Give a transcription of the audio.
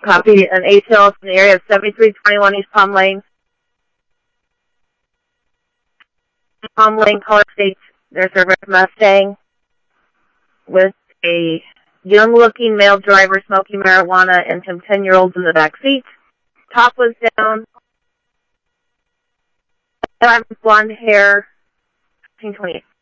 Copy an ATL from the area of 7321 East Palm Lane. Palm Lane caller states there's a red Mustang with a young-looking male driver smoking marijuana and some 10-year-olds in the back seat. Top was down. Blonde hair. 1928.